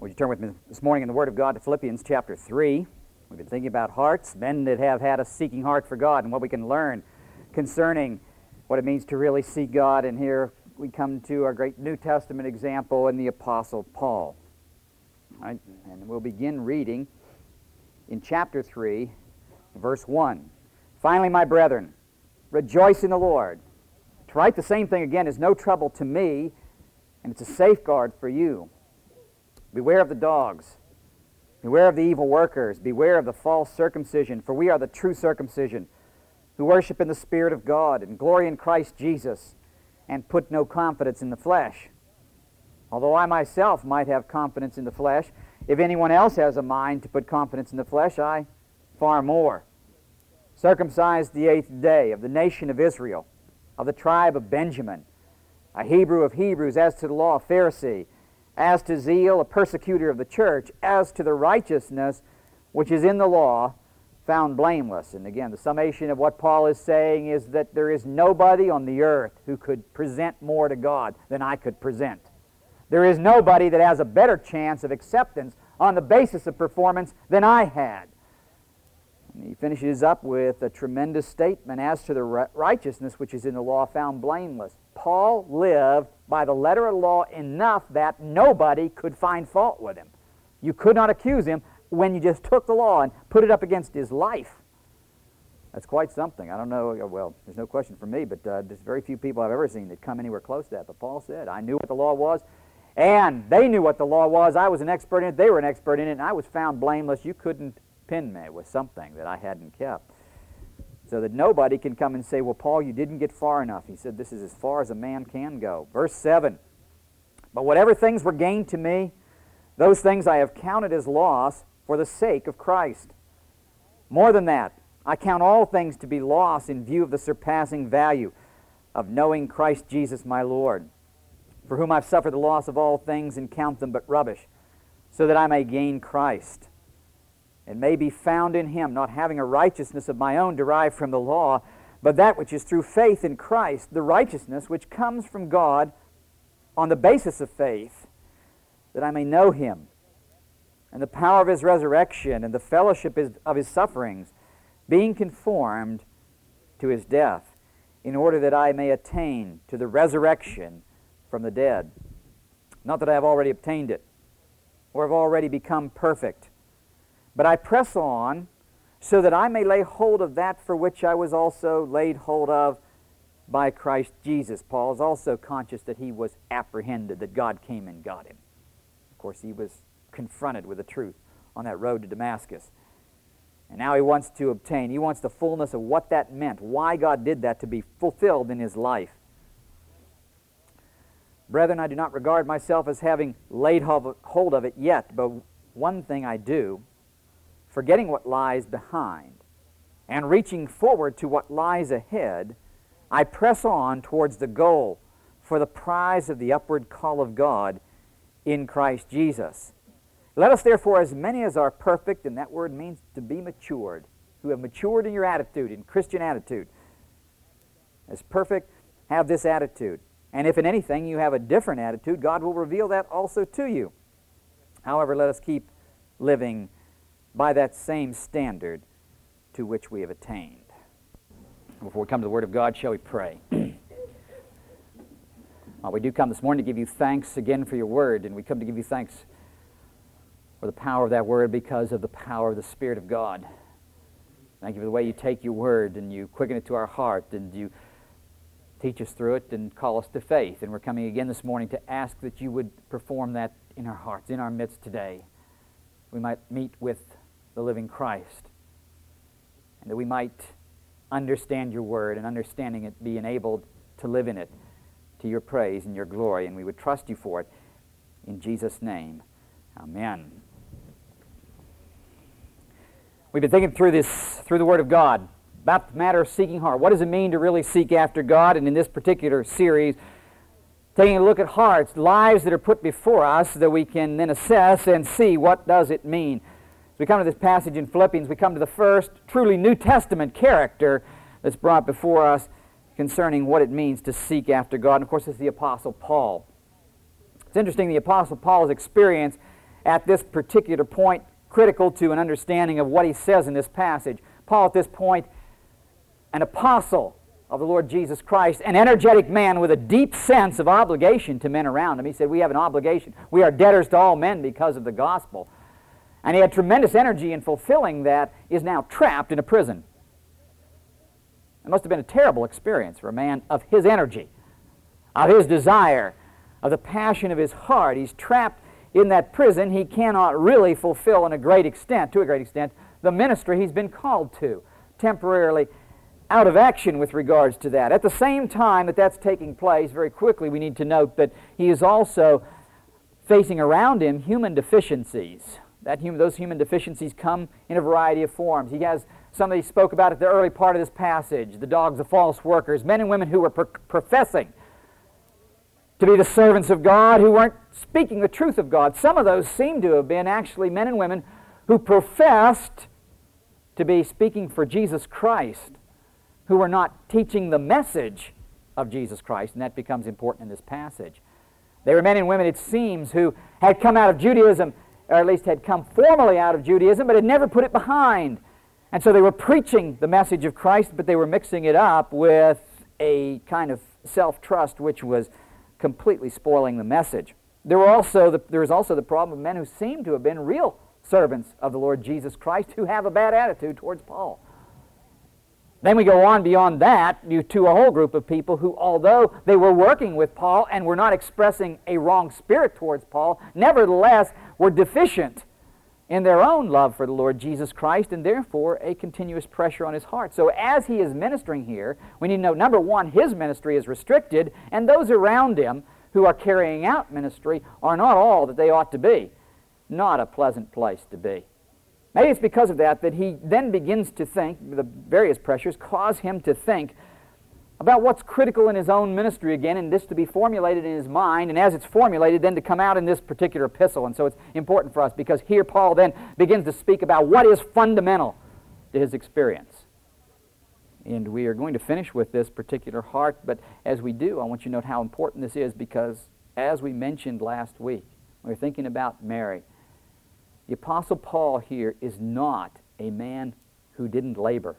Would you turn with me this morning in the Word of God to Philippians chapter 3. We've been thinking about hearts, men that have had a seeking heart for God, and what we can learn concerning what it means to really seek God. And here we come to our great New Testament example in the Apostle Paul. All right, and we'll begin reading in chapter 3, verse 1. Finally, my brethren, rejoice in the Lord. To write the same thing again is no trouble to me, and it's a safeguard for you. Beware of the dogs. Beware of the evil workers. Beware of the false circumcision, for we are the true circumcision, who worship in the Spirit of God and glory in Christ Jesus, and put no confidence in the flesh. Although I myself might have confidence in the flesh, if anyone else has a mind to put confidence in the flesh, I far more. Circumcised the 8th day, of the nation of Israel, of the tribe of Benjamin, a Hebrew of Hebrews, as to the law, a Pharisee, as to zeal, a persecutor of the church, as to the righteousness which is in the law, found blameless. And again, the summation of what Paul is saying is that there is nobody on the earth who could present more to God than I could present. There is nobody that has a better chance of acceptance on the basis of performance than I had. And he finishes up with a tremendous statement as to the righteousness which is in the law, found blameless. Paul lived by the letter of the law enough that nobody could find fault with him. You could not accuse him when you just took the law and put it up against his life. That's quite something. I don't know, well, there's no question for me, but there's very few people I've ever seen that come anywhere close to that. But Paul said, I knew what the law was, and they knew what the law was. I was an expert in it, they were an expert in it, and I was found blameless. You couldn't pin me with something that I hadn't kept. So that nobody can come and say, well, Paul, you didn't get far enough. He said, this is as far as a man can go. Verse 7, but whatever things were gained to me, those things I have counted as loss for the sake of Christ. More than that, I count all things to be loss in view of the surpassing value of knowing Christ Jesus my Lord, for whom I've suffered the loss of all things and count them but rubbish, so that I may gain Christ, and may be found in him, not having a righteousness of my own derived from the law, but that which is through faith in Christ, the righteousness which comes from God on the basis of faith, that I may know him, and the power of his resurrection, and the fellowship of his sufferings, being conformed to his death, in order that I may attain to the resurrection from the dead. Not that I have already obtained it, or have already become perfect, but I press on, so that I may lay hold of that for which I was also laid hold of by Christ Jesus. Paul is also conscious that he was apprehended, that God came and got him. Of course, he was confronted with the truth on that road to Damascus. And now he wants to obtain, he wants the fullness of what that meant, why God did that, to be fulfilled in his life. Brethren, I do not regard myself as having laid hold of it yet, but one thing I do, forgetting what lies behind, and reaching forward to what lies ahead, I press on towards the goal for the prize of the upward call of God in Christ Jesus. Let us therefore, as many as are perfect, and that word means to be matured, who have matured in your attitude, in Christian attitude, as perfect, have this attitude. And if in anything you have a different attitude, God will reveal that also to you. However, let us keep living by that same standard to which we have attained. Before we come to the Word of God, shall we pray? We do come this morning to give you thanks again for your Word, and we come to give you thanks for the power of that Word because of the power of the Spirit of God. Thank you for the way you take your Word and you quicken it to our heart and you teach us through it and call us to faith. And we're coming again this morning to ask that you would perform that in our hearts, in our midst today. We might meet with the living Christ, and that we might understand your Word, and understanding it, be enabled to live in it to your praise and your glory, and we would trust you for it. In Jesus' name, amen. We've been thinking through the Word of God, about the matter of seeking heart. What does it mean to really seek after God? And in this particular series, taking a look at hearts, lives that are put before us, so that we can then assess and see what does it mean. As we come to this passage in Philippians, we come to the first truly New Testament character that's brought before us concerning what it means to seek after God. And of course, it's the Apostle Paul. It's interesting, the Apostle Paul's experience at this particular point critical to an understanding of what he says in this passage. Paul, at this point, an apostle of the Lord Jesus Christ, an energetic man with a deep sense of obligation to men around him. He said, we have an obligation. We are debtors to all men because of the gospel. And he had tremendous energy in fulfilling that, is now trapped in a prison. It must have been a terrible experience for a man of his energy, of his desire, of the passion of his heart. He's trapped in that prison. He cannot really fulfill to a great extent, the ministry he's been called to, temporarily out of action with regards to that. At the same time that that's taking place, very quickly we need to note that he is also facing around him human deficiencies. Those human deficiencies come in a variety of forms. He has, somebody spoke about it the early part of this passage, the dogs of false workers, men and women who were professing to be the servants of God, who weren't speaking the truth of God. Some of those seem to have been actually men and women who professed to be speaking for Jesus Christ, who were not teaching the message of Jesus Christ, and that becomes important in this passage. They were men and women, it seems, who had come out of Judaism, or at least had come formally out of Judaism, but had never put it behind. And so they were preaching the message of Christ, but they were mixing it up with a kind of self-trust which was completely spoiling the message. There was also the problem of men who seemed to have been real servants of the Lord Jesus Christ who have a bad attitude towards Paul. Then we go on beyond that to a whole group of people who, although they were working with Paul and were not expressing a wrong spirit towards Paul, nevertheless were deficient in their own love for the Lord Jesus Christ, and therefore a continuous pressure on his heart. So as he is ministering here, we need to know, number one, his ministry is restricted, and those around him who are carrying out ministry are not all that they ought to be. Not a pleasant place to be. Maybe it's because of that he then begins to think, the various pressures cause him to think about what's critical in his own ministry again, and this to be formulated in his mind, and as it's formulated, then to come out in this particular epistle. And so it's important for us, because here Paul then begins to speak about what is fundamental to his experience. And we are going to finish with this particular heart, but as we do, I want you to note how important this is, because as we mentioned last week, we were thinking about Mary. The Apostle Paul here is not a man who didn't labor.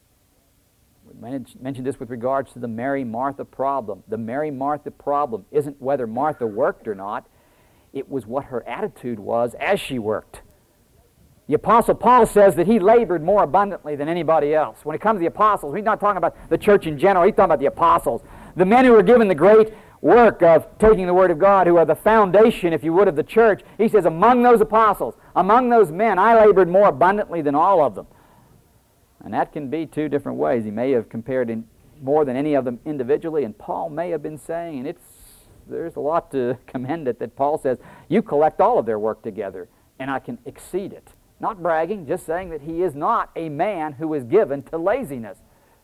We mentioned this with regards to the Mary-Martha problem. The Mary-Martha problem isn't whether Martha worked or not. It was what her attitude was as she worked. The Apostle Paul says that he labored more abundantly than anybody else. When it comes to the apostles, he's not talking about the church in general. He's talking about the apostles. The men who were given the great work of taking the Word of God, who are the foundation, if you would, of the church. He says, among those apostles, among those men, I labored more abundantly than all of them. And that can be two different ways. He may have compared in more than any of them individually, and Paul may have been saying, and there's a lot to commend it, that Paul says, you collect all of their work together, and I can exceed it. Not bragging, just saying that he is not a man who is given to laziness.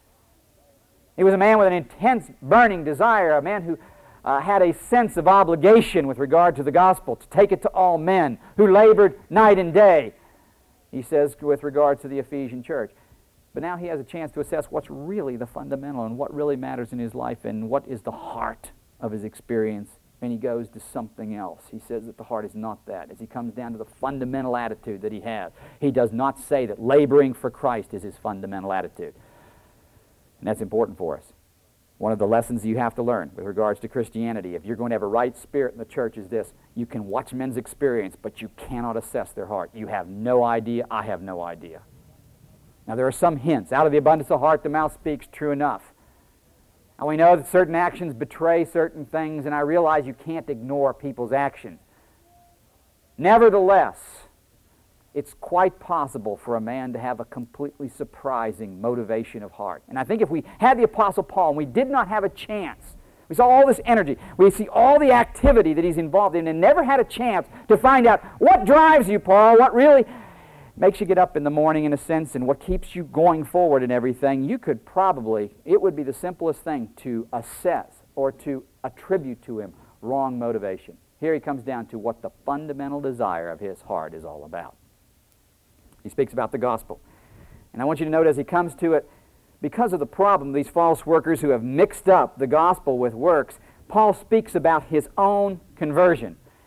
He was a man with an intense, burning desire, a man who had a sense of obligation with regard to the gospel, to take it to all men, who labored night and day, he says, with regard to the Ephesian church. But now he has a chance to assess what's really the fundamental and what really matters in his life and what is the heart of his experience. And he goes to something else. He says that the heart is not that. As he comes down to the fundamental attitude that he has, he does not say that laboring for Christ is his fundamental attitude. And that's important for us. One of the lessons you have to learn with regards to Christianity, if you're going to have a right spirit in the church, is this: you can watch men's experience, but you cannot assess their heart. You have no idea. I have no idea. Now, there are some hints. Out of the abundance of the heart, the mouth speaks, true enough. And we know that certain actions betray certain things, and I realize you can't ignore people's actions. Nevertheless, it's quite possible for a man to have a completely surprising motivation of heart. And I think if we had the Apostle Paul and we did not have a chance, we saw all this energy, we see all the activity that he's involved in, and never had a chance to find out what drives you, Paul, what really makes you get up in the morning, in a sense, and what keeps you going forward and everything, you could probably, it would be the simplest thing to assess or to attribute to him wrong motivation. Here he comes down to what the fundamental desire of his heart is all about. He speaks about the gospel. And I want you to note as he comes to it, because of the problem, these false workers who have mixed up the gospel with works, Paul speaks about his own conversion.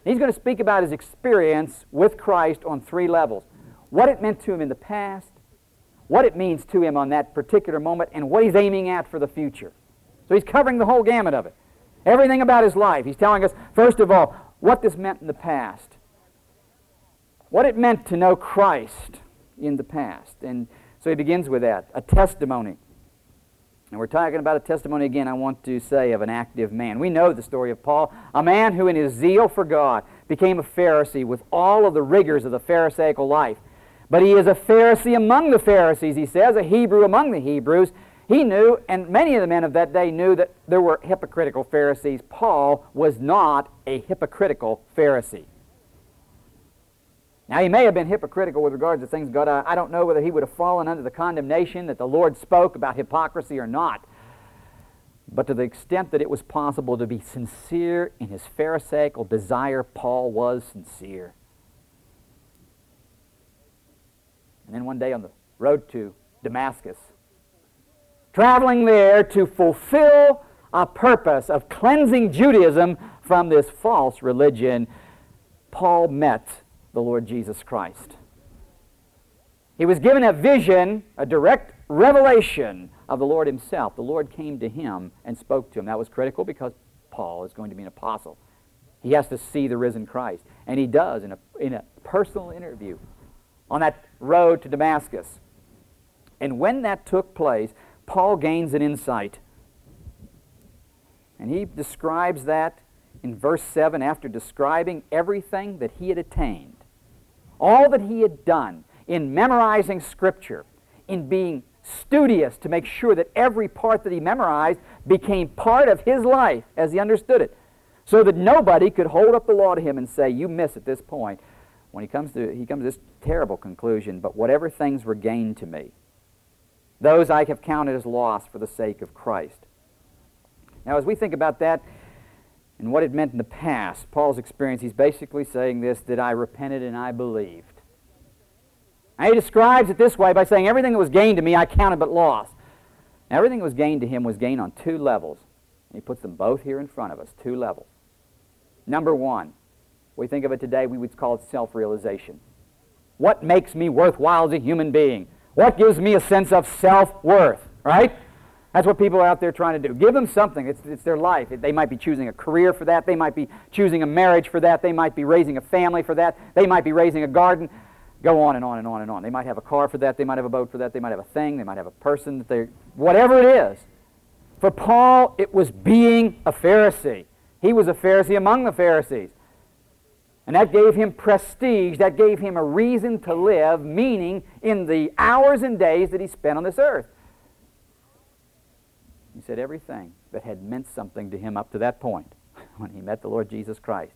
He's going to speak about his experience with Christ on three levels. What it meant to him in the past, what it means to him on that particular moment, and what he's aiming at for the future. So he's covering the whole gamut of it. Everything about his life. He's telling us, first of all, what this meant in the past. What it meant to know Christ in the past. And so he begins with that, a testimony. And we're talking about a testimony again, I want to say, of an active man. We know the story of Paul, a man who in his zeal for God became a Pharisee with all of the rigors of the Pharisaical life. But he is a Pharisee among the Pharisees, he says, a Hebrew among the Hebrews. He knew, and many of the men of that day knew, that there were hypocritical Pharisees. Paul was not a hypocritical Pharisee. Now, he may have been hypocritical with regards to things of God. I don't know whether he would have fallen under the condemnation that the Lord spoke about hypocrisy or not. But to the extent that it was possible to be sincere in his Pharisaical desire, Paul was sincere. And then one day on the road to Damascus, traveling there to fulfill a purpose of cleansing Judaism from this false religion, Paul met the Lord Jesus Christ. He was given a vision, a direct revelation of the Lord himself. The Lord came to him and spoke to him. That was critical because Paul is going to be an apostle. He has to see the risen Christ. And he does in a personal interview on that road to Damascus. And when that took place, Paul gains an insight. And he describes that in verse 7 after describing everything that he had attained. All that he had done in memorizing Scripture, in being studious to make sure that every part that he memorized became part of his life as he understood it, so that nobody could hold up the law to him and say, you miss at this point. When he comes to this terrible conclusion, but whatever things were gained to me, those I have counted as loss for the sake of Christ. Now, as we think about that and what it meant in the past, Paul's experience, he's basically saying this, that I repented and I believed. And he describes it this way by saying, everything that was gained to me I counted but loss. Now, everything that was gained to him was gained on two levels. And he puts them both here in front of us, two levels. Number one, we think of it today, we would call it self-realization. What makes me worthwhile as a human being? What gives me a sense of self-worth, right? That's what people are out there trying to do. Give them something. It's their life. They might be choosing a career for that. They might be choosing a marriage for that. They might be raising a family for that. They might be raising a garden. Go on and on and on and on. They might have a car for that. They might have a boat for that. They might have a thing. They might have a person that they... Whatever it is. For Paul, it was being a Pharisee. He was a Pharisee among the Pharisees. And that gave him prestige. That gave him a reason to live, meaning in the hours and days that he spent on this earth. He said everything that had meant something to him up to that point, when he met the Lord Jesus Christ,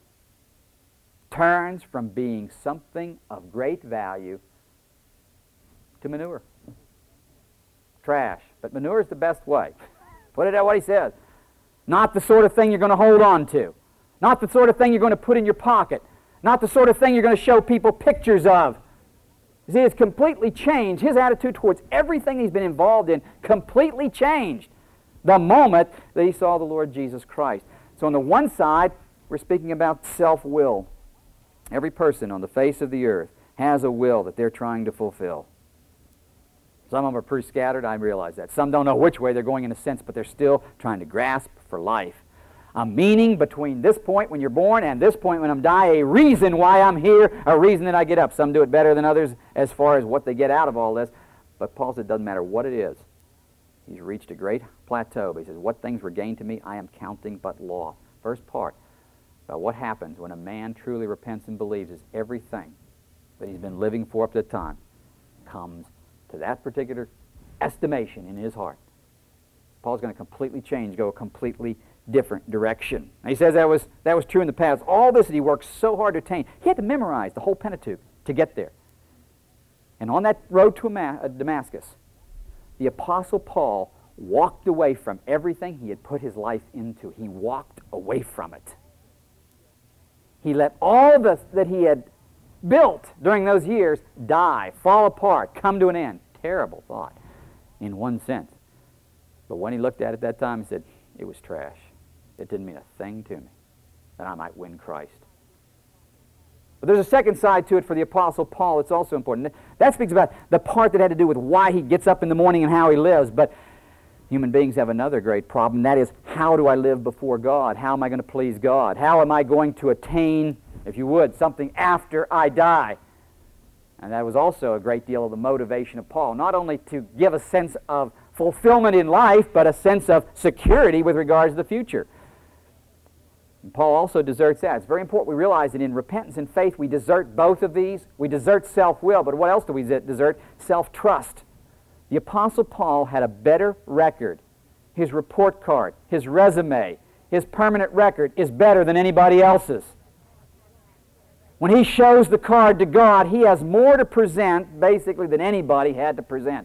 turns from being something of great value to manure. Trash. But manure is the best way. Put it at what he says. Not the sort of thing you're going to hold on to. Not the sort of thing you're going to put in your pocket. Not the sort of thing you're going to show people pictures of. You see, it's completely changed. His attitude towards everything he's been involved in completely changed the moment that he saw the Lord Jesus Christ. So on the one side, we're speaking about self-will. Every person on the face of the earth has a will that they're trying to fulfill. Some of them are pretty scattered, I realize that. Some don't know which way they're going in a sense, but they're still trying to grasp for life a meaning between this point when you're born and this point when I'm dying, a reason why I'm here, a reason that I get up. Some do it better than others as far as what they get out of all this. But Paul said it doesn't matter what it is. He's reached a great plateau. But he says, what things were gained to me, I am counting but loss. First part about what happens when a man truly repents and believes is everything that he's been living for up to the time comes to that particular estimation in his heart. Paul's going to completely change, go a completely different direction. And he says that was true in the past. All this that he worked so hard to attain, he had to memorize the whole Pentateuch to get there. And on that road to Damascus, the Apostle Paul walked away from everything he had put his life into. He walked away from it. He let all that he had built during those years die, fall apart, come to an end. Terrible thought in one sense. But when he looked at it that time, he said, it was trash. It didn't mean a thing to me that I might win Christ. But there's a second side to it for the Apostle Paul. It's also important. That speaks about the part that had to do with why he gets up in the morning and how he lives. But human beings have another great problem. That is, how do I live before God? How am I going to please God? How am I going to attain, if you would, something after I die? And that was also a great deal of the motivation of Paul. Not only to give a sense of fulfillment in life, but a sense of security with regards to the future. And Paul also deserts that. It's very important we realize that in repentance and faith we desert both of these. We desert self-will, but what else do we desert? Self-trust. The Apostle Paul had a better record. His report card, his resume, his permanent record is better than anybody else's. When he shows the card to God, he has more to present, basically, than anybody had to present.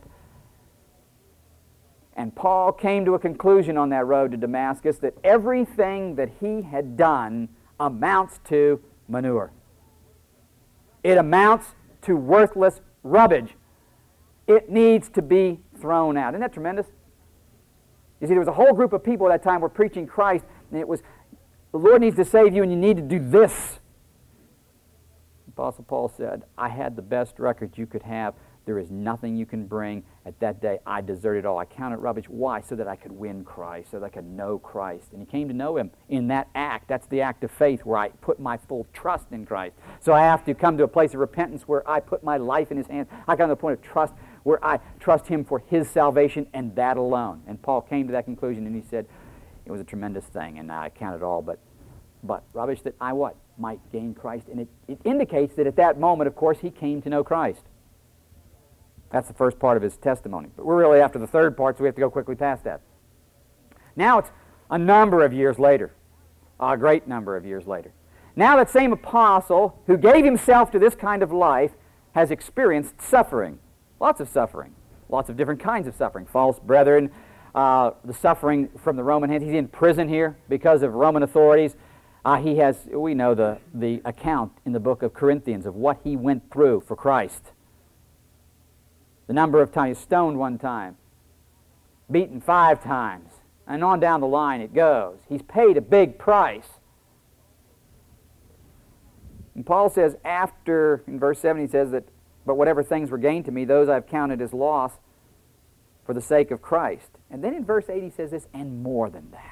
And Paul came to a conclusion on that road to Damascus that everything that he had done amounts to manure. It amounts to worthless rubbish. It needs to be thrown out. Isn't that tremendous? You see, there was a whole group of people at that time who were preaching Christ, and it was, the Lord needs to save you and you need to do this. Apostle Paul said, I had the best record you could have. There is nothing you can bring. At that day, I deserted all. I counted rubbish. Why? So that I could win Christ, so that I could know Christ. And he came to know Him in that act. That's the act of faith where I put my full trust in Christ. So I have to come to a place of repentance where I put my life in His hands. I come to a point of trust where I trust Him for His salvation and that alone. And Paul came to that conclusion and he said, it was a tremendous thing, and I counted all but rubbish that I what? Might gain Christ. And it indicates that at that moment, of course, he came to know Christ. That's the first part of his testimony. But we're really after the third part, so we have to go quickly past that. Now it's a number of years later, a great number of years later. Now that same apostle who gave himself to this kind of life has experienced suffering. Lots of suffering. Lots of different kinds of suffering. False brethren, the suffering from the Roman hands. He's in prison here because of Roman authorities. We know the account in the book of Corinthians of what he went through for Christ. The number of times, stoned one time, beaten 5 times, and on down the line it goes. He's paid a big price. And Paul says after, in verse 7, he says that, but whatever things were gained to me, those I've counted as loss for the sake of Christ. And then in verse 8 he says this, and more than that.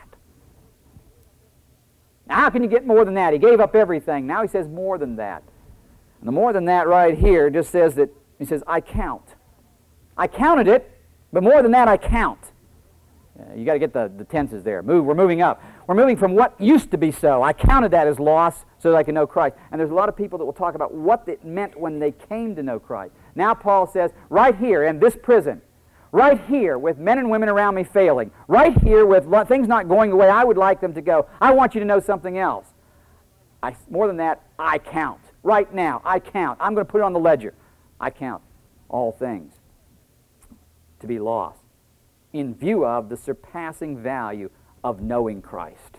Now, how can you get more than that? He gave up everything. Now he says more than that. And the more than that right here just says that, he says, I count. I counted it, but more than that I count. You got to get the tenses there. We're moving up. We're moving from what used to be so. I counted that as loss so that I can know Christ. And there's a lot of people that will talk about what it meant when they came to know Christ. Now Paul says, right here in this prison, right here with men and women around me failing, right here with things not going the way I would like them to go, I want you to know something else. More than that, I count. Right now, I count. I'm going to put it on the ledger. I count all things to be lost in view of the surpassing value of knowing Christ.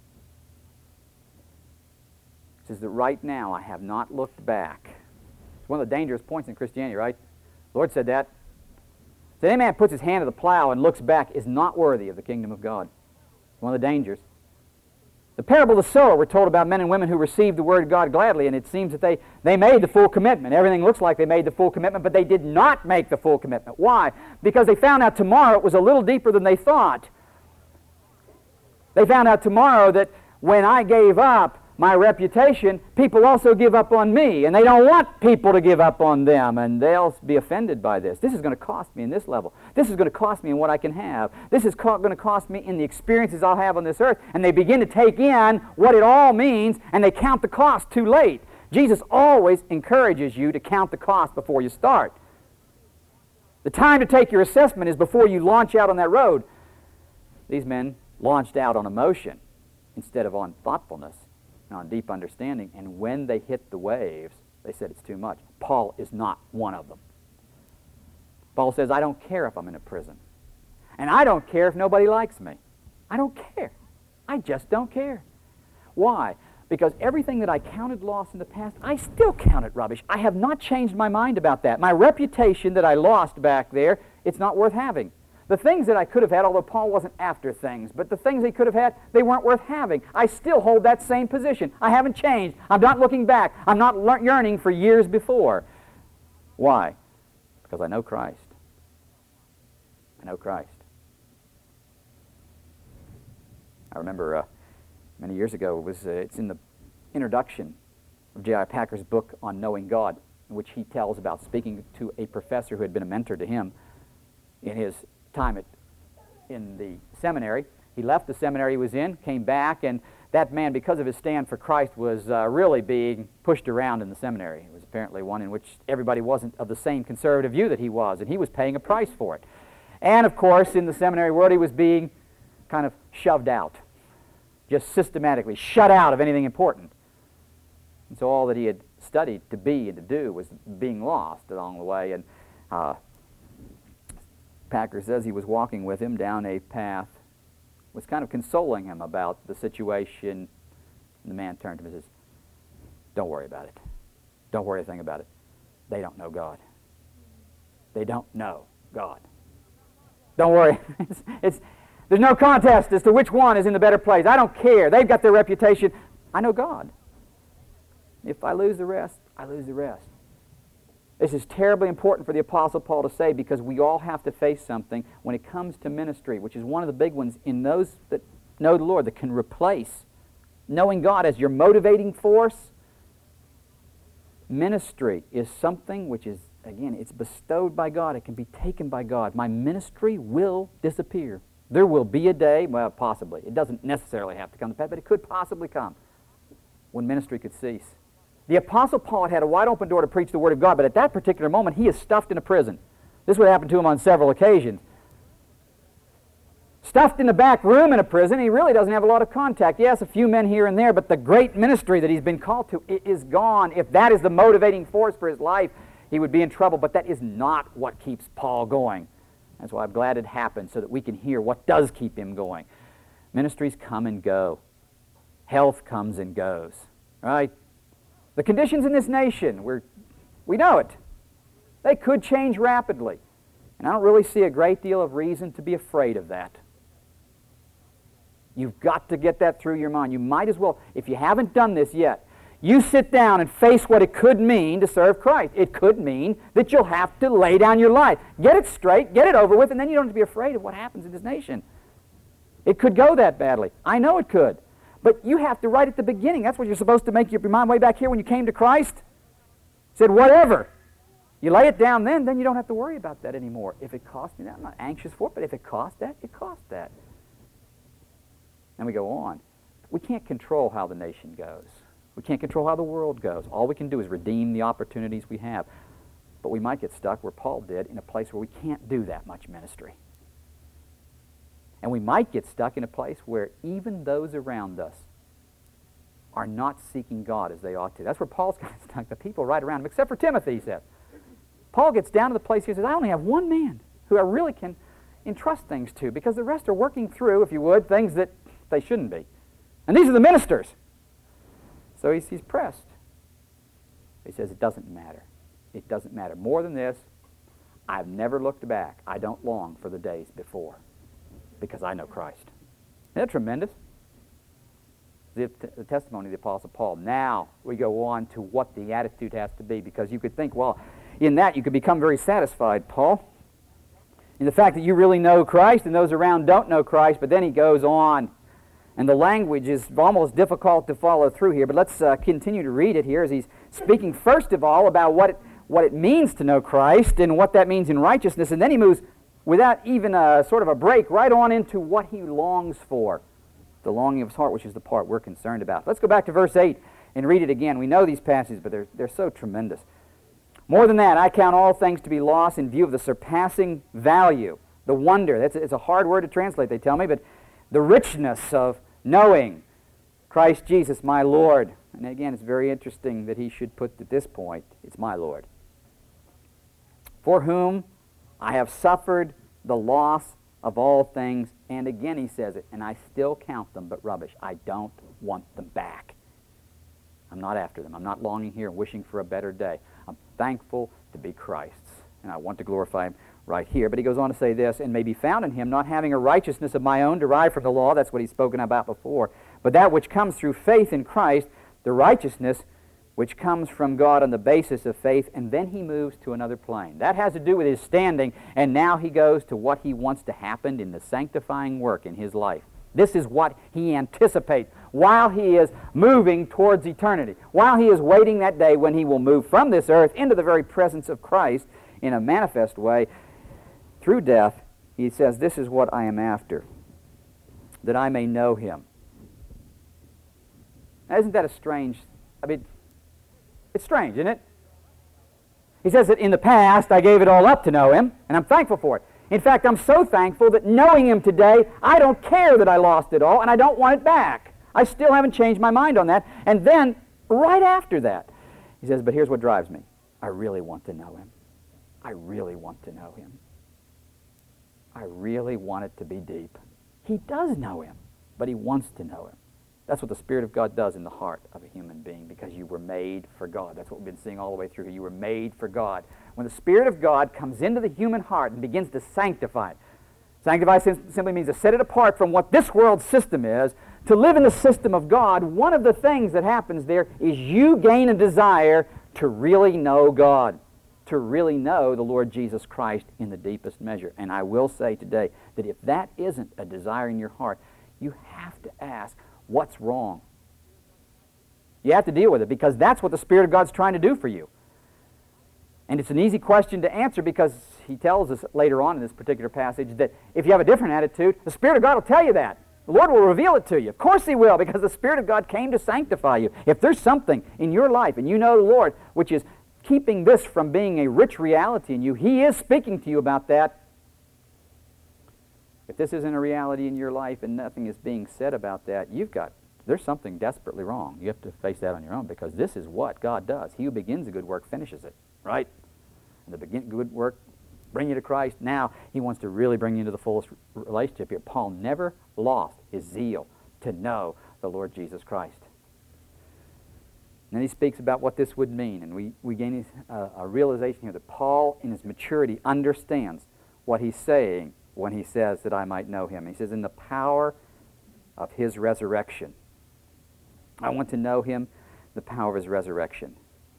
It says that right now I have not looked back. It's one of the dangerous points in Christianity, right? The Lord said that. So any man puts his hand to the plow and looks back is not worthy of the kingdom of God. It's one of the dangers. The parable of the sower, we're told about men and women who received the word of God gladly, and it seems that they made the full commitment. Everything looks like they made the full commitment, but they did not make the full commitment. Why? Because they found out tomorrow it was a little deeper than they thought. They found out tomorrow that when I gave up my reputation, people also give up on me, and they don't want people to give up on them, and they'll be offended by this. This is going to cost me in this level. This is going to cost me in what I can have. This is going to cost me in the experiences I'll have on this earth. And they begin to take in what it all means, and they count the cost too late. Jesus always encourages you to count the cost before you start. The time to take your assessment is before you launch out on that road. These men launched out on emotion instead of on thoughtfulness, on deep understanding, and when they hit the waves, they said it's too much. Paul is not one of them. Paul says, I don't care if I'm in a prison. And I don't care if nobody likes me. I don't care. I just don't care. Why? Because everything that I counted loss in the past, I still count it rubbish. I have not changed my mind about that. My reputation that I lost back there, it's not worth having. The things that I could have had, although Paul wasn't after things, but the things he could have had, they weren't worth having. I still hold that same position. I haven't changed. I'm not looking back. I'm not yearning for years before. Why? Because I know Christ. I know Christ. I remember many years ago, it's in the introduction of J.I. Packer's book on knowing God, in which he tells about speaking to a professor who had been a mentor to him in his time in the seminary. He left the seminary he was in, came back, and that man, because of his stand for Christ, was really being pushed around in the seminary. It was apparently one in which everybody wasn't of the same conservative view that he was, and he was paying a price for it. And, of course, in the seminary world, he was being kind of shoved out, just systematically shut out of anything important. And so all that he had studied to be and to do was being lost along the way. And Packer says he was walking with him down a path, was kind of consoling him about the situation. And the man turned to him and says, "Don't worry about it. Don't worry a thing about it. They don't know God. They don't know God. Don't worry." There's no contest as to which one is in the better place. I don't care. They've got their reputation. I know God. If I lose the rest, I lose the rest. This is terribly important for the Apostle Paul to say, because we all have to face something when it comes to ministry, which is one of the big ones in those that know the Lord, that can replace knowing God as your motivating force. Ministry is something which is, again, it's bestowed by God. It can be taken by God. My ministry will disappear. There will be a day, well, possibly. It doesn't necessarily have to come to pass, but it could possibly come when ministry could cease. The Apostle Paul had a wide open door to preach the Word of God, but at that particular moment, he is stuffed in a prison. This would happen to him on several occasions. Stuffed in the back room in a prison, he really doesn't have a lot of contact. Yes, a few men here and there, but the great ministry that he's been called to, it is gone. If that is the motivating force for his life, he would be in trouble, but that is not what keeps Paul going. That's why I'm glad it happened, so that we can hear what does keep him going. Ministries come and go. Health comes and goes. Right? The conditions in this nation, we know it. They could change rapidly. And I don't really see a great deal of reason to be afraid of that. You've got to get that through your mind. You might as well, if you haven't done this yet, you sit down and face what it could mean to serve Christ. It could mean that you'll have to lay down your life. Get it straight, get it over with, and then you don't have to be afraid of what happens in this nation. It could go that badly. I know it could. But you have to, right at the beginning, that's what you're supposed to make your mind way back here when you came to Christ. Said, whatever. You lay it down then you don't have to worry about that anymore. If it costs me that, I'm not anxious for it, but if it costs that, it costs that. And we go on. We can't control how the nation goes. We can't control how the world goes. All we can do is redeem the opportunities we have. But we might get stuck where Paul did, in a place where we can't do that much ministry. And we might get stuck in a place where even those around us are not seeking God as they ought to. That's where Paul's got stuck, the people right around him, except for Timothy, he said. Paul gets down to the place he says, I only have one man who I really can entrust things to, because the rest are working through, if you would, things that they shouldn't be. And these are the ministers. So he's pressed. He says, it doesn't matter. It doesn't matter. More than this, I've never looked back. I don't long for the days before, because I know Christ. Isn't that tremendous? The testimony of the Apostle Paul. Now we go on to what the attitude has to be, because you could think, well, in that you could become very satisfied, Paul, in the fact that you really know Christ and those around don't know Christ. But then he goes on, and the language is almost difficult to follow through here, but let's continue to read it here as he's speaking first of all about what it means to know Christ and what that means in righteousness, and then he moves without even a sort of a break right on into what he longs for, the longing of his heart, which is the part we're concerned about. Let's go back to verse 8 and read it again. We know these passages, but they're so tremendous. More than that, I count all things to be lost in view of the surpassing value, the wonder. It's a hard word to translate, they tell me, but the richness of knowing Christ Jesus, my Lord. And again, it's very interesting that he should put at this point, it's my Lord. For whom I have suffered the loss of all things. And again he says it, and I still count them but rubbish. I don't want them back. I'm not after them. I'm not longing here and wishing for a better day. I'm thankful to be Christ's, and I want to glorify him right here. But he goes on to say this, and may be found in him, not having a righteousness of my own derived from the law. That's what he's spoken about before. But that which comes through faith in Christ, the righteousness which comes from God on the basis of faith. And then he moves to another plane. That has to do with his standing, and now he goes to what he wants to happen in the sanctifying work in his life. This is what he anticipates while he is moving towards eternity, while he is waiting that day when he will move from this earth into the very presence of Christ in a manifest way through death. He says, this is what I am after, that I may know him. Now, isn't that a strange, it's strange, isn't it? He says that in the past I gave it all up to know him, and I'm thankful for it. In fact, I'm so thankful that knowing him today, I don't care that I lost it all, and I don't want it back. I still haven't changed my mind on that. And then, right after that, he says, but here's what drives me. I really want to know him. I really want to know him. I really want it to be deep. He does know him, but he wants to know him. That's what the Spirit of God does in the heart of a human being, because you were made for God. That's what we've been seeing all the way through here. You were made for God. When the Spirit of God comes into the human heart and begins to sanctify it, sanctify simply means to set it apart from what this world system is, to live in the system of God. One of the things that happens there is you gain a desire to really know God, to really know the Lord Jesus Christ in the deepest measure. And I will say today that if that isn't a desire in your heart, you have to ask, what's wrong? You have to deal with it, because that's what the Spirit of God's trying to do for you. And it's an easy question to answer, because he tells us later on in this particular passage that if you have a different attitude, the Spirit of God will tell you that. The Lord will reveal it to you. Of course he will, because the Spirit of God came to sanctify you. If there's something in your life, and you know the Lord, which is keeping this from being a rich reality in you, he is speaking to you about that. If this isn't a reality in your life and nothing is being said about that, there's something desperately wrong. You have to face that on your own, because this is what God does. He who begins a good work finishes it, right? And the good work, bring you to Christ. Now he wants to really bring you into the fullest relationship here. Paul never lost his zeal to know the Lord Jesus Christ. And then he speaks about what this would mean, and we gain a realization here that Paul, in his maturity, understands what he's saying when he says that I might know him. He says, in the power of his resurrection. I want to know him, the power of his resurrection.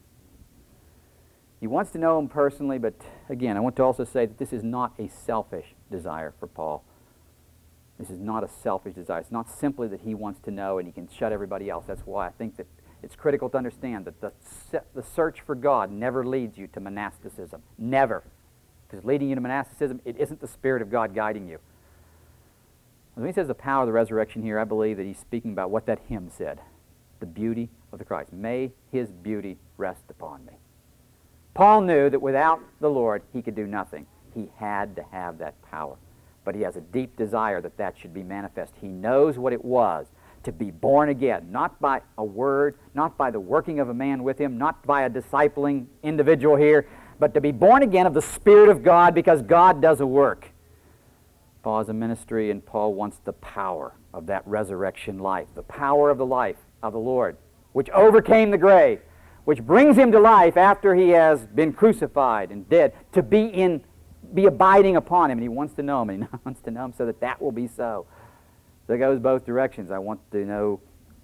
He wants to know him personally, but again, I want to also say that this is not a selfish desire for Paul. This is not a selfish desire. It's not simply that he wants to know and he can shut everybody else. That's why I think that it's critical to understand that the search for God never leads you to monasticism. Never. If it's leading you to monasticism, it isn't the Spirit of God guiding you. When he says the power of the resurrection here, I believe that he's speaking about what that hymn said. The beauty of the Christ. May his beauty rest upon me. Paul knew that without the Lord, he could do nothing. He had to have that power. But he has a deep desire that that should be manifest. He knows what it was to be born again, not by a word, not by the working of a man with him, not by a discipling individual here, but to be born again of the Spirit of God, because God does a work. Paul has a ministry, and Paul wants the power of that resurrection life, the power of the life of the Lord, which overcame the grave, which brings him to life after he has been crucified and dead, to be abiding upon him. And he wants to know him, and he wants to know him so that that will be so. So it goes both directions. I want to know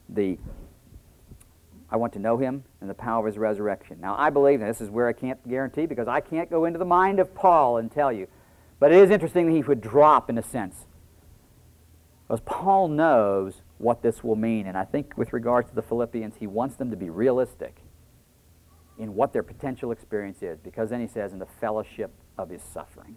him and the power of his resurrection. Now, I believe, and this is where I can't guarantee, because I can't go into the mind of Paul and tell you, but it is interesting that he would drop, in a sense, because Paul knows what this will mean. And I think with regard to the Philippians, he wants them to be realistic in what their potential experience is, because then he says, in the fellowship of his sufferings.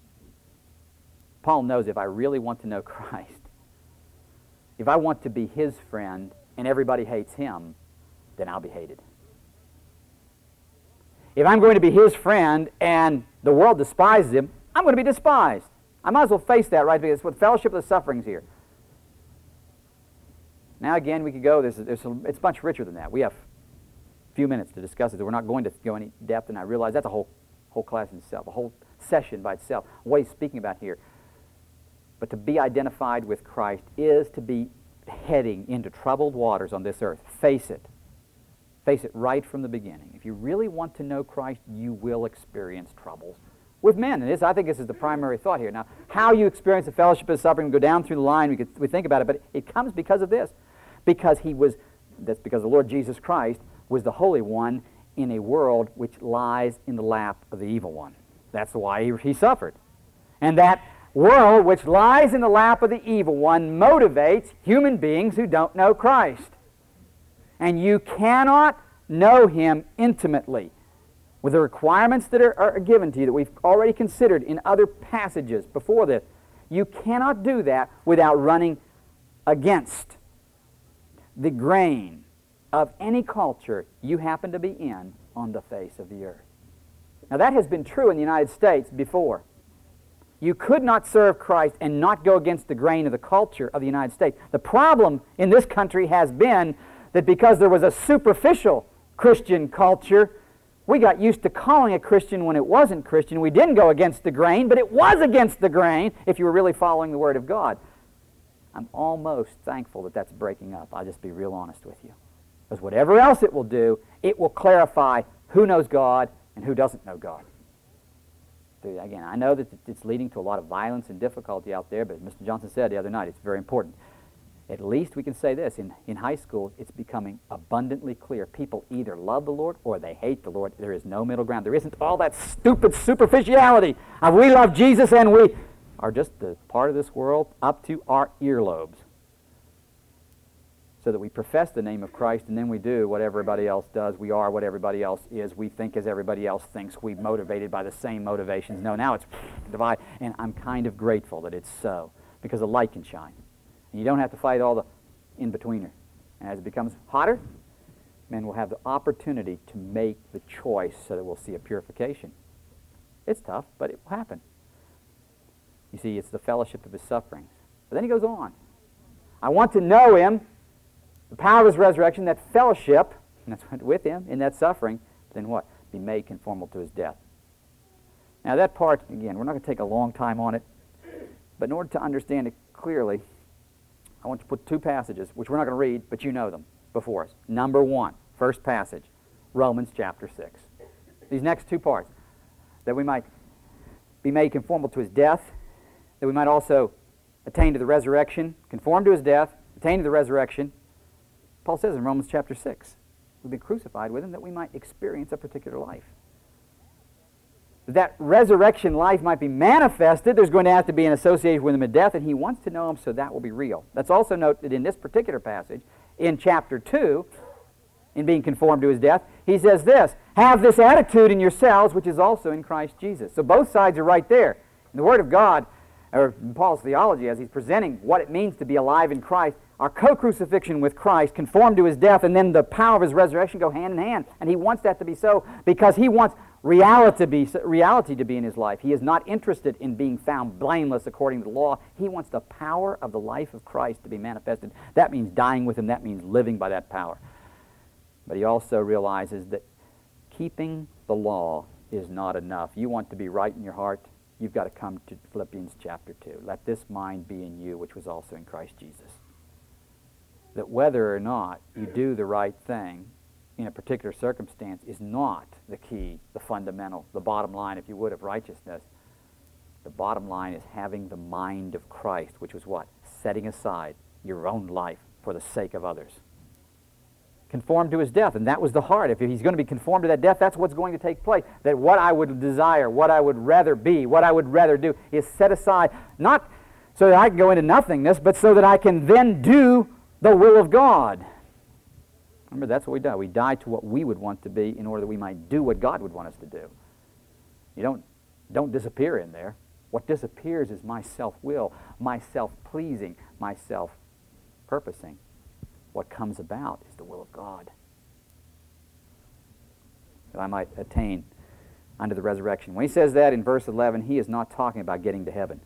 Paul knows, if I really want to know Christ, if I want to be his friend and everybody hates him, then I'll be hated. If I'm going to be his friend and the world despises him, I'm going to be despised. I might as well face that, right? Because it's what fellowship of the sufferings here. Now again, we could go, it's much richer than that. We have a few minutes to discuss it, so we're not going to go any depth, and I realize that's a whole class in itself, a whole session by itself, what he's speaking about here. But to be identified with Christ is to be heading into troubled waters on this earth. Face it. Face it right from the beginning. If you really want to know Christ, you will experience troubles with men. And I think this is the primary thought here. Now, how you experience the fellowship of the suffering, go down through the line, we think about it, but it comes because of this. That's because the Lord Jesus Christ was the Holy One in a world which lies in the lap of the evil one. That's why he suffered. And that world which lies in the lap of the evil one motivates human beings who don't know Christ. And you cannot know Him intimately with the requirements that are given to you that we've already considered in other passages before this. You cannot do that without running against the grain of any culture you happen to be in on the face of the earth. Now that has been true in the United States before. You could not serve Christ and not go against the grain of the culture of the United States. The problem in this country has been that because there was a superficial Christian culture, we got used to calling a Christian when it wasn't Christian. We didn't go against the grain, but it was against the grain if you were really following the Word of God. I'm almost thankful that that's breaking up. I'll just be real honest with you. Because whatever else it will do, it will clarify who knows God and who doesn't know God. So again, I know that it's leading to a lot of violence and difficulty out there, but as Mr. Johnson said the other night, it's very important. At least we can say this, in high school, it's becoming abundantly clear. People either love the Lord or they hate the Lord. There is no middle ground. There isn't all that stupid superficiality of we love Jesus and we are just the part of this world up to our earlobes. So that we profess the name of Christ and then we do what everybody else does. We are what everybody else is. We think as everybody else thinks. We're motivated by the same motivations. No, now it's divide. And I'm kind of grateful that it's so because the light can shine. And you don't have to fight all the in-betweener. And as it becomes hotter, men will have the opportunity to make the choice so that we'll see a purification. It's tough, but it will happen. You see, it's the fellowship of His sufferings. But then he goes on. I want to know Him, the power of His resurrection, that fellowship, and that's with Him in that suffering, then what? Be made conformable to His death. Now that part, again, we're not going to take a long time on it, but in order to understand it clearly, I want to put two passages, which we're not going to read, but you know them, before us. Number one, first passage, Romans chapter 6. These next two parts, that we might be made conformable to His death, that we might also attain to the resurrection, conform to His death, attain to the resurrection. Paul says in Romans chapter 6, we've been crucified with Him that we might experience a particular life. That resurrection life might be manifested. There's going to have to be an association with Him in death, and He wants to know Him so that will be real. Let's also note that in this particular passage, in chapter 2, in being conformed to His death, he says this, have this attitude in yourselves, which is also in Christ Jesus. So both sides are right there. In the Word of God, or in Paul's theology, as he's presenting what it means to be alive in Christ, our co-crucifixion with Christ, conformed to His death, and then the power of His resurrection go hand in hand. And He wants that to be so because He wants reality to be in His life. He is not interested in being found blameless according to the law. He wants the power of the life of Christ to be manifested. That means dying with Him. That means living by that power. But He also realizes that keeping the law is not enough. You want to be right in your heart, you've got to come to Philippians chapter 2. Let this mind be in you, which was also in Christ Jesus. That whether or not you do the right thing in a particular circumstance is not the key, the fundamental, the bottom line, if you would, of righteousness. The bottom line is having the mind of Christ, which was what? Setting aside your own life for the sake of others. Conformed to His death, and that was the heart. If He's going to be conformed to that death, that's what's going to take place. That what I would desire, what I would rather be, what I would rather do is set aside, not so that I can go into nothingness, but so that I can then do the will of God. Remember, that's what we die. We die to what we would want to be in order that we might do what God would want us to do. You don't disappear in there. What disappears is my self-will, my self-pleasing, my self-purposing. What comes about is the will of God. That I might attain unto the resurrection. When he says that in verse 11, he is not talking about getting to heaven.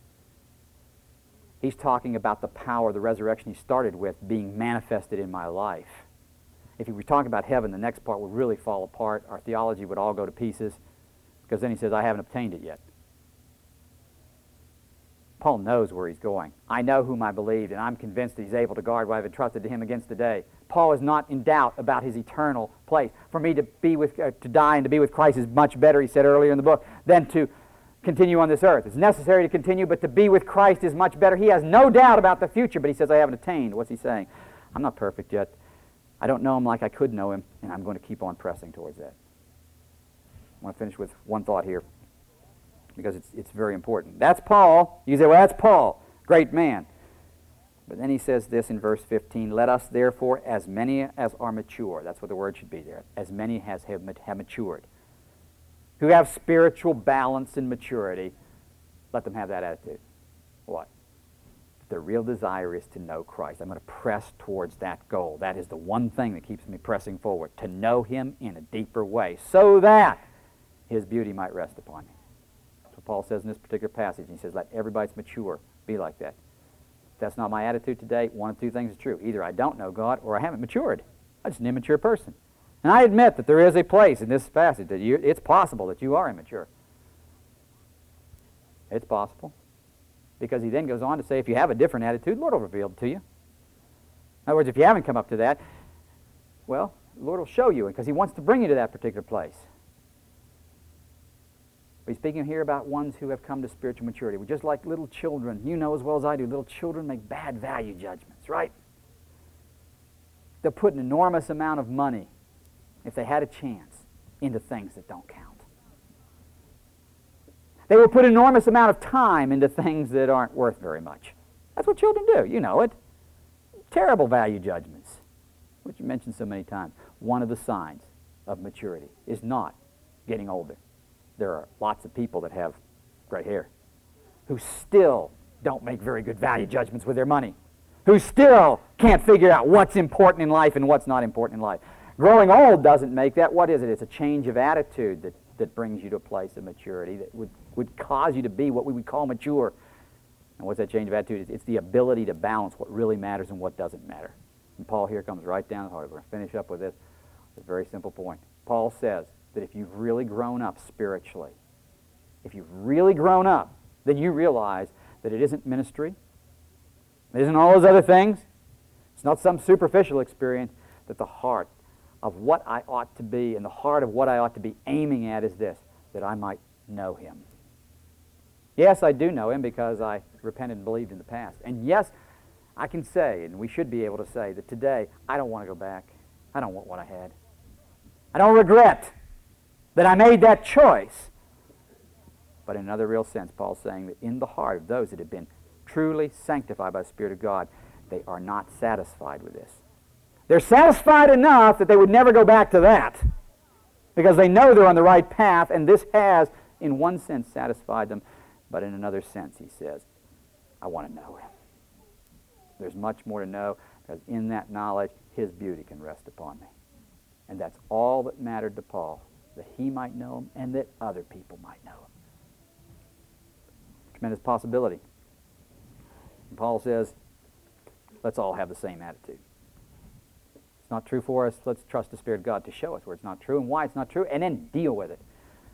He's talking about the power of the resurrection he started with being manifested in my life. If he were talking about heaven, the next part would really fall apart. Our theology would all go to pieces because then he says, I haven't obtained it yet. Paul knows where he's going. I know whom I believed, and I'm convinced that he's able to guard what I have entrusted to him against the day. Paul is not in doubt about his eternal place. For me to die and to be with Christ is much better, he said earlier in the book, than to continue on this earth. It's necessary to continue, but to be with Christ is much better. He has no doubt about the future, but he says, I haven't attained. What's he saying? I'm not perfect yet. I don't know him like I could know him, and I'm going to keep on pressing towards that. I want to finish with one thought here, because it's very important. That's Paul. You say, well, that's Paul. Great man. But then he says this in verse 15, let us therefore, as many as are mature, that's what the word should be there, as many as have matured, who have spiritual balance and maturity, let them have that attitude. What? The real desire is to know Christ. I'm going to press towards that goal. That is the one thing that keeps me pressing forward, to know Him in a deeper way, so that His beauty might rest upon me. That's what Paul says in this particular passage. He says, let everybody that's mature be like that. If that's not my attitude today, one of two things is true. Either I don't know God or I haven't matured. I'm just an immature person. And I admit that there is a place in this passage that it's possible that you are immature. It's possible. Because he then goes on to say, if you have a different attitude, the Lord will reveal it to you. In other words, if you haven't come up to that, well, the Lord will show you, because He wants to bring you to that particular place. But He's speaking here about ones who have come to spiritual maturity. We're just like little children. You know as well as I do, little children make bad value judgments, right? They'll put an enormous amount of money, if they had a chance, into things that don't count. They will put an enormous amount of time into things that aren't worth very much. That's what children do. You know it. Terrible value judgments, which you mentioned so many times. One of the signs of maturity is not getting older. There are lots of people that have gray hair who still don't make very good value judgments with their money, who still can't figure out what's important in life and what's not important in life. Growing old doesn't make that. What is it? It's a change of attitude that brings you to a place of maturity that would cause you to be what we would call mature. And what's that change of attitude? It's the ability to balance what really matters and what doesn't matter. And Paul here comes right down to the heart. We're going to finish up with this. It's a very simple point. Paul says that if you've really grown up spiritually, if you've really grown up, then you realize that it isn't ministry, it isn't all those other things, it's not some superficial experience, that the heart of what I ought to be and the heart of what I ought to be aiming at is this, that I might know Him. Yes, I do know Him because I repented and believed in the past. And yes, I can say, and we should be able to say, that today I don't want to go back. I don't want what I had. I don't regret that I made that choice. But in another real sense, Paul's saying that in the heart of those that have been truly sanctified by the Spirit of God, they are not satisfied with this. They're satisfied enough that they would never go back to that, because they know they're on the right path, and this has, in one sense, satisfied them. But in another sense, he says, I want to know Him. There's much more to know, because in that knowledge, His beauty can rest upon me. And that's all that mattered to Paul, that he might know Him and that other people might know Him. Tremendous possibility. And Paul says, let's all have the same attitude. It's not true for us. Let's trust the Spirit of God to show us where it's not true and why it's not true, and then deal with it.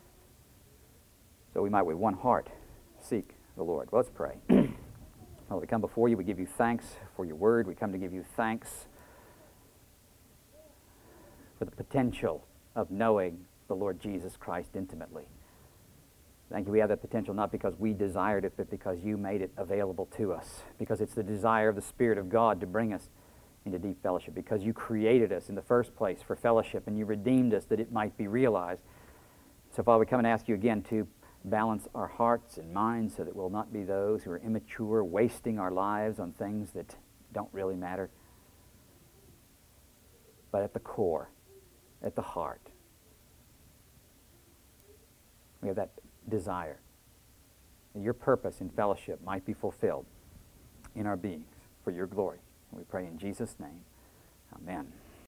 So we might with one heart seek the Lord. Let's pray. Well, we come before you. We give you thanks for your word. We come to give you thanks for the potential of knowing the Lord Jesus Christ intimately. Thank you. We have that potential not because we desired it, but because you made it available to us. Because it's the desire of the Spirit of God to bring us into deep fellowship. Because you created us in the first place for fellowship, and you redeemed us that it might be realized. So, Father, we come and ask you again to balance our hearts and minds so that we'll not be those who are immature, wasting our lives on things that don't really matter. But at the core, at the heart, we have that desire that your purpose in fellowship might be fulfilled in our beings for your glory. And we pray in Jesus' name. Amen.